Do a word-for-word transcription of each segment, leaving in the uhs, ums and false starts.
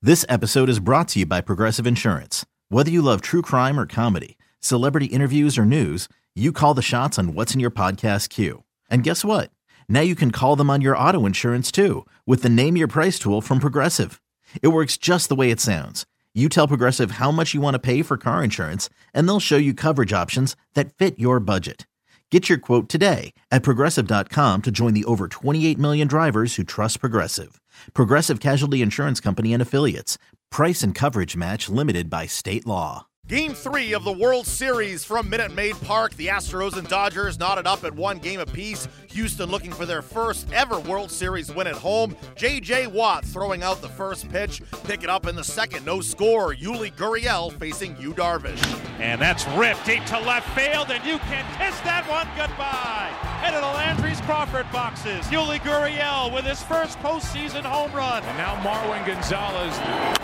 This episode is brought to you by Progressive Insurance. Whether you love true crime or comedy, celebrity interviews or news, you call the shots on what's in your podcast queue. And guess what? Now you can call them on your auto insurance too with the Name Your Price tool from Progressive. It works just the way it sounds. You tell Progressive how much you want to pay for car insurance, and they'll show you coverage options that fit your budget. Get your quote today at Progressive dot com to join the over twenty-eight million drivers who trust Progressive. Progressive Casualty Insurance Company and Affiliates. Price and coverage match limited by state law. Game three of the World Series from Minute Maid Park. The Astros and Dodgers knotted up at one game apiece. Houston looking for their first ever World Series win at home. J J. Watt throwing out the first pitch. Pick it up in the second. No score. Yuli Gurriel facing Yu Darvish. And that's ripped deep to left field, and you can kiss that one goodbye. Into the Landry's Crawford boxes. Yuli Gurriel with his first postseason home run. And now Marwin Gonzalez.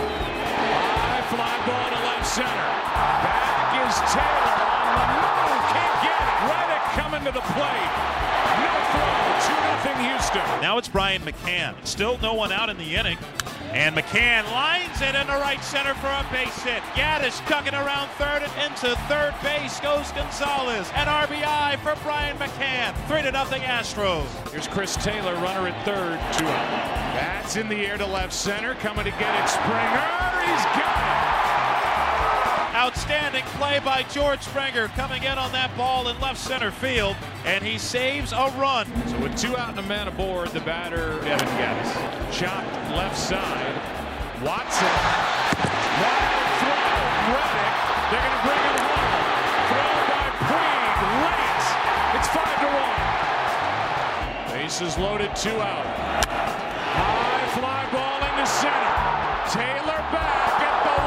High fly ball to left center. Back is Taylor on the move. Can't get it. Reddick coming to the plate. No throw. two nothing Houston. Now it's Brian McCann. Still no one out in the inning. And McCann lines it into right center for a base hit. Gaddis tucking around third, and into third base goes Gonzalez. An R B I for Brian McCann. Three to nothing Astros. Here's Chris Taylor, runner at third. Two out. That's in the air to left center. Coming to get it, Springer. He's got it. Outstanding play by George Springer coming in on that ball in left center field, and he saves a run. So with two out and a man aboard, the batter, Evan Gaddis. Chopped left side. Watson. Wild throw. Reddick. They're going to bring him home. Throw by Puig. Late. It's five to one. Bases loaded, two out. High fly ball into center. Taylor back at the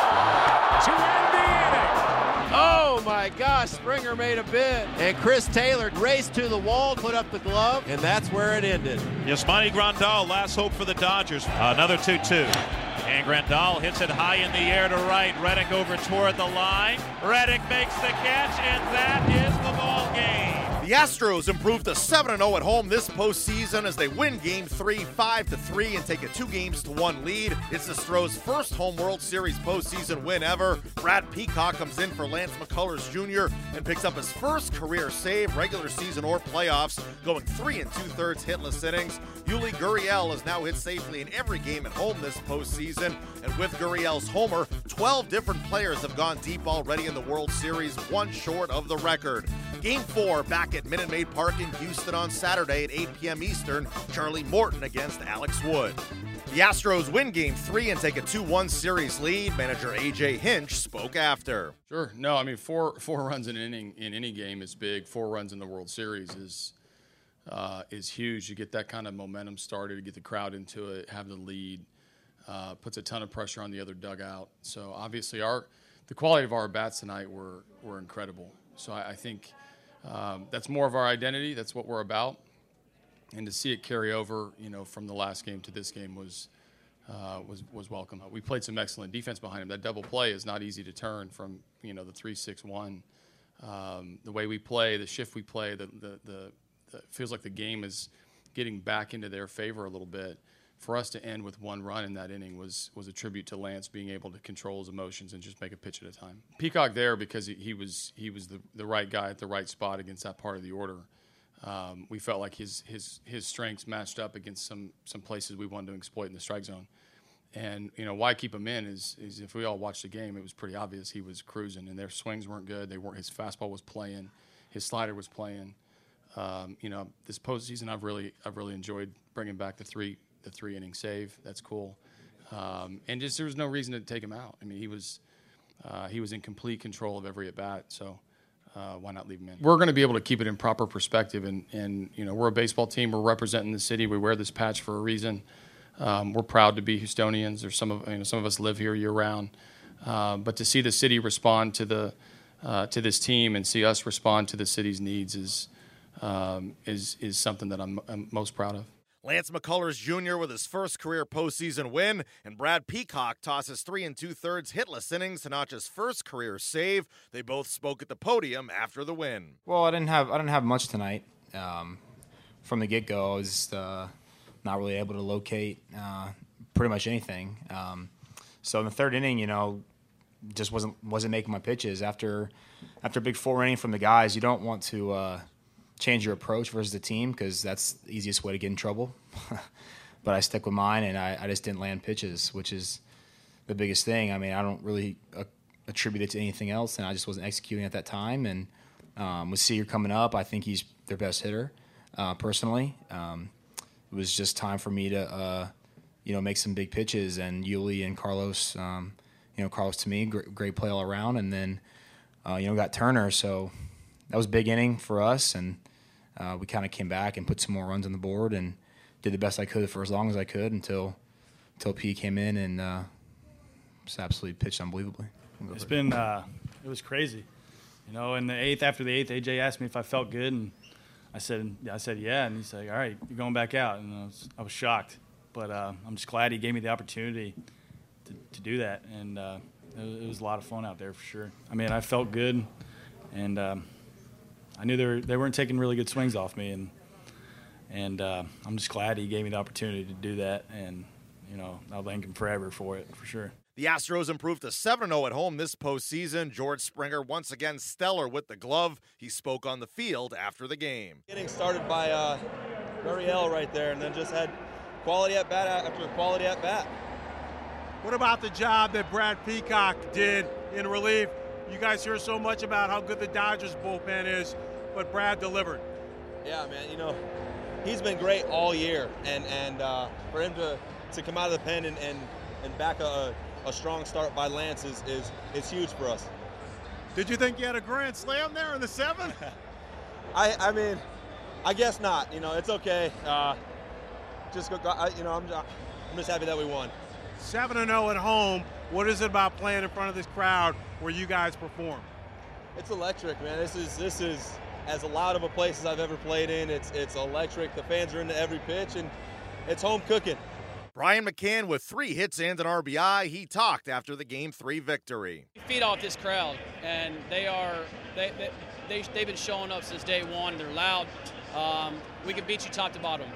wall to end the inning. Oh my gosh, Springer made a bid. And Chris Taylor raced to the wall, put up the glove, and that's where it ended. Yasmani Grandal, last hope for the Dodgers. Another two two. And Grandal hits it high in the air to right. Reddick over toward the line. Reddick makes the catch, and that is the ball game. The Astros improved to seven and oh at home this postseason as they win Game three five to three and take a two games to one lead. It's the Astros' first home World Series postseason win ever. Brad Peacock comes in for Lance McCullers Junior and picks up his first career save, regular season or playoffs, going three and two-thirds hitless innings. Yuli Gurriel has now hit safely in every game at home this postseason, and with Gurriel's homer, twelve different players have gone deep already in the World Series, one short of the record. Game four back at Minute Maid Park in Houston on Saturday at eight p.m. Eastern. Charlie Morton against Alex Wood. The Astros win Game three and take a two one series lead. Manager A J Hinch spoke after. Sure. No, I mean, four four runs in an inning in any game is big. Four runs in the World Series is uh, is huge. You get that kind of momentum started, you get the crowd into it, have the lead, uh, puts a ton of pressure on the other dugout. So obviously, our the quality of our bats tonight were were incredible. So I, I think. Um, that's more of our identity. That's what we're about. And to see it carry over, you know, from the last game to this game was uh, was was welcome. We played some excellent defense behind him. That double play is not easy to turn from, you know, the three six one. Um, the way we play, the shift we play, the, the the the feels like the game is getting back into their favor a little bit. For us to end with one run in that inning was was a tribute to Lance being able to control his emotions and just make a pitch at a time. Peacock there because he, he was he was the, the right guy at the right spot against that part of the order. Um, we felt like his his his strengths matched up against some some places we wanted to exploit in the strike zone. And you know why keep him in is is if we all watched the game, it was pretty obvious he was cruising and their swings weren't good. They weren't. His fastball was playing, his slider was playing. Um, you know this postseason, I've really I've really enjoyed bringing back the three. The three inning save. That's cool. Um, and just there was no reason to take him out. I mean, he was uh, he was in complete control of every at bat. So uh, why not leave him in? We're going to be able to keep it in proper perspective. And and you know, we're a baseball team. We're representing the city. We wear this patch for a reason. Um, we're proud to be Houstonians. There's some of you know some of us live here year round. Uh, but to see the city respond to the uh, to this team and see us respond to the city's needs is um, is is something that I'm, I'm most proud of. Lance McCullers Junior with his first career postseason win, and Brad Peacock tosses three and two-thirds hitless innings to notch his first career save. They both spoke at the podium after the win. Well, I didn't have I didn't have much tonight. Um, from the get-go, I was uh, not really able to locate uh, pretty much anything. Um, So in the third inning, you know, just wasn't wasn't making my pitches. After after a big four inning from the guys, you don't want to uh, change your approach versus the team because that's the easiest way to get in trouble. But I stuck with mine, and I, I just didn't land pitches, which is the biggest thing. I mean, I don't really uh, attribute it to anything else, and I just wasn't executing at that time. And um, with Seager coming up, I think he's their best hitter, uh, personally. Um, it was just time for me to, uh, you know, make some big pitches. And Yuli and Carlos, um, you know, Carlos to me, great, great play all around. And then, uh, you know, got Turner. So that was a big inning for us, and uh, we kind of came back and put some more runs on the board and did the best I could for as long as I could until until P came in and uh, just absolutely pitched unbelievably. It's been uh, it was crazy, you know. In the eighth, after the eighth, A J asked me if I felt good, and I said I said yeah, and he said, "All right, you're going back out," and I was, I was shocked, but uh, I'm just glad he gave me the opportunity to, to do that, and uh, it, was, it was a lot of fun out there for sure. I mean, I felt good, and um, I knew they were, they weren't taking really good swings off me, and. And uh, I'm just glad he gave me the opportunity to do that, and, you know, I'll thank him forever for it, for sure. The Astros improved to seven oh at home this postseason. George Springer once again stellar with the glove. He spoke on the field after the game. Getting started by uh, Gurriel right there, and then just had quality at bat after quality at bat. What about the job that Brad Peacock did in relief? You guys hear so much about how good the Dodgers bullpen is, but Brad delivered. Yeah, man, you know, he's been great all year, and and uh, for him to, to come out of the pen and, and, and back a, a strong start by Lance is, is is huge for us. Did you think you had a grand slam there in the seventh? I I mean, I guess not. You know, it's okay. Uh, just go. I, you know, I'm I'm just happy that we won. seven and oh at home. What is it about playing in front of this crowd where you guys perform? It's electric, man. This is this is. as loud of a place as I've ever played in. It's it's electric. The fans are into every pitch, and it's home cooking. Brian McCann with three hits and an R B I. He talked after the game three victory. We feed off this crowd, and they are they, they, they, they've been showing up since day one. They're loud. Um, we can beat you top to bottom.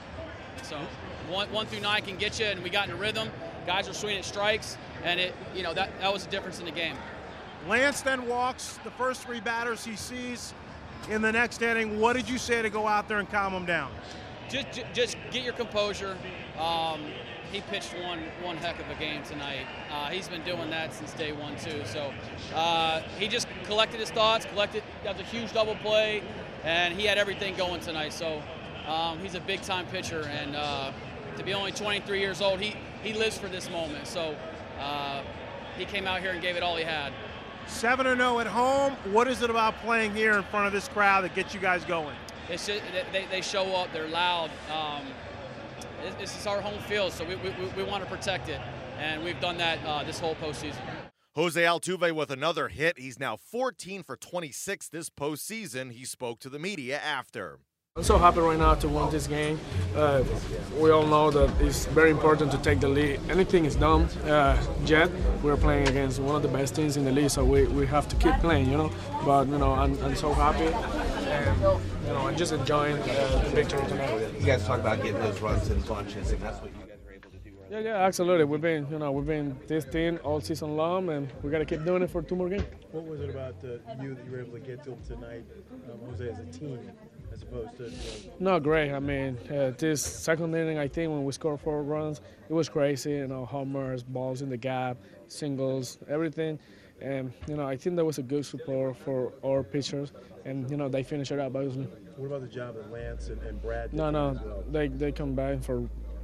So one, one through nine can get you, and we got in a rhythm. Guys are swinging at strikes, and it you know that, that was the difference in the game. Lance then walks the first three batters he sees in the next inning. What did you say to go out there and calm them down? Just, just, just get your composure. Um, he pitched one, one heck of a game tonight. Uh, he's been doing that since day one too. So uh, he just collected his thoughts, collected. That was a huge double play, and he had everything going tonight. So um, he's a big-time pitcher, and uh, to be only twenty-three years old, he he lives for this moment. So uh, he came out here and gave it all he had. seven and oh at home. What is it about playing here in front of this crowd that gets you guys going? It's just, they, they show up. They're loud. Um, this is our home field, so we, we, we want to protect it, and we've done that uh, this whole postseason. Jose Altuve with another hit. He's now fourteen for twenty-six this postseason. He spoke to the media after. I'm so happy right now to win this game. Uh, we all know that it's very important to take the lead. Anything is done uh, yet. We're playing against one of the best teams in the league, so we, we have to keep playing, you know. But, you know, I'm, I'm so happy. And, you know, I'm just enjoying uh, the victory tonight. You guys talk about getting those runs in bunches, and that's what you guys are able to do right Yeah, yeah, absolutely. We've been, you know, we've been this team all season long, and we got to keep doing it for two more games. What was it about uh, you that you were able to get to tonight, um, Jose, as a team? As opposed to, you know. No, great. I mean, uh, this second inning, I think when we scored four runs, it was crazy. You know, homers, balls in the gap, singles, everything. And you know, I think that was a good support for our pitchers, and you know, they finished it up obviously. What about the job that Lance and, and Brad did? No, no, as well? they they come back for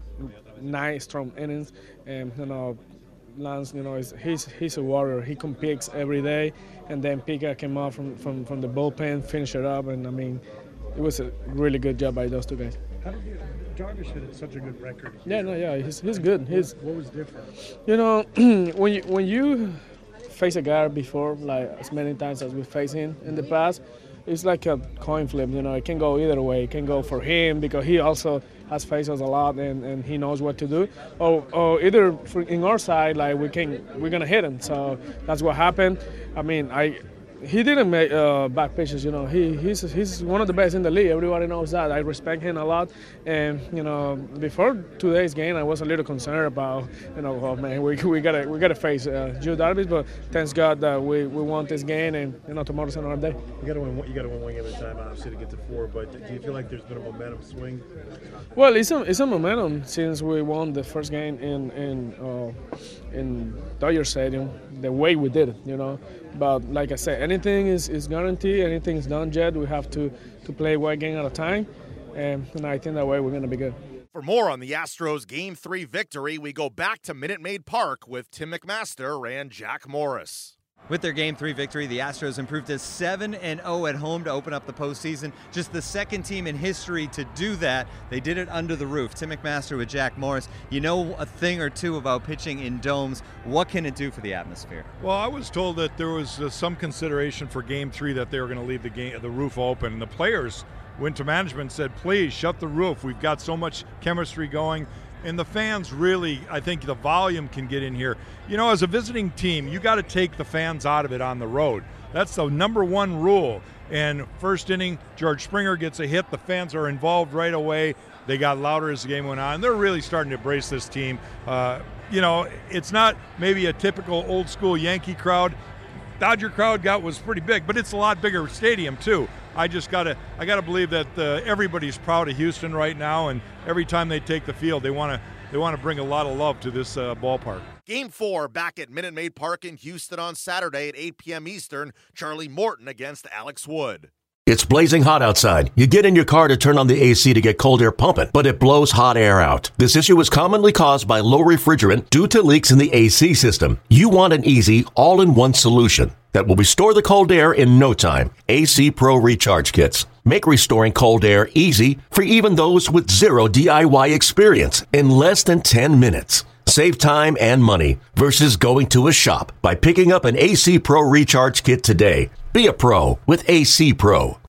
nine strong innings, and you know, Lance, you know, is, he's he's a warrior. He competes every day, and then Pika came out from, from, from the bullpen, finished it up, and I mean. It was a really good job by those two guys. How did you, Jarvis had such a good record here. Yeah, no, yeah, he's he's good. He's. What was different? You know, when you when you face a guy before, like as many times as we faced him in the past, it's like a coin flip. You know, it can go either way. It can go for him because he also has faced us a lot and, and he knows what to do. Or, or either for, in our side, like we can we're gonna hit him. So that's what happened. I mean, I. he didn't make uh, bad pitches. You know, he he's he's one of the best in the league. Everybody knows that. I respect him a lot. And you know, before today's game, I was a little concerned about, you know, oh man, we we gotta we gotta face uh, Yu Darvish. But thanks God that we, we won this game, and you know, tomorrow's another day. You gotta win. You gotta win one game at a time, obviously, to get to four. But do you feel like there's been a momentum swing? Well, it's a it's a momentum since we won the first game in in uh, in Dodger Stadium. The way we did it, you know. But like I said, anything is, is guaranteed, anything is done yet. We have to, to play one game at a time, and, and I think that way we're going to be good. For more on the Astros' Game three victory, we go back to Minute Maid Park with Tim McMaster and Jack Morris. With their Game three victory, the Astros improved to seven and oh at home to open up the postseason. Just the second team in history to do that. They did it under the roof. Tim McMaster with Jack Morris. You know a thing or two about pitching in domes. What can it do for the atmosphere? Well, I was told that there was uh, some consideration for Game three that they were going to leave the game, the roof open. And the players went to management and said, please shut the roof. We've got so much chemistry going. And the fans really, I think the volume can get in here. You know, as a visiting team, you got to take the fans out of it on the road. That's the number one rule. And first inning, George Springer gets a hit. The fans are involved right away. They got louder as the game went on. They're really starting to embrace this team. Uh, you know, it's not maybe a typical old school Yankee crowd. Dodger crowd got was pretty big, but it's a lot bigger stadium too. I just gotta, I gotta believe that uh, everybody's proud of Houston right now, and every time they take the field, they want to, they want to bring a lot of love to this uh, ballpark. Game four back at Minute Maid Park in Houston on Saturday at eight p.m. Eastern. Charlie Morton against Alex Wood. It's blazing hot outside. You get in your car to turn on the A C to get cold air pumping, but it blows hot air out. This issue is commonly caused by low refrigerant due to leaks in the A C system. You want an easy, all-in-one solution that will restore the cold air in no time. A C Pro Recharge Kits make restoring cold air easy for even those with zero D I Y experience in less than ten minutes. Save time and money versus going to a shop by picking up an A C Pro Recharge Kit today. Be a pro with A C Pro.